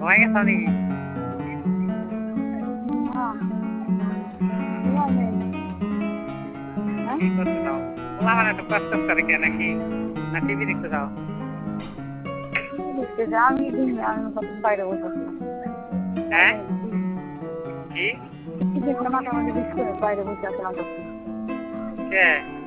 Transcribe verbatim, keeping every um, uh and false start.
ঘুমাই গেছো নাকি? কি করতে চাও? বলা মানে একটু কষ্ট করে কে নাকি না টিভি দেখতে চাও? আমি বাইরে বসেছিলাম হ্যাঁ কি মাথার মধ্যে বিষ করে বাইরে বসে আসলাম তখন কে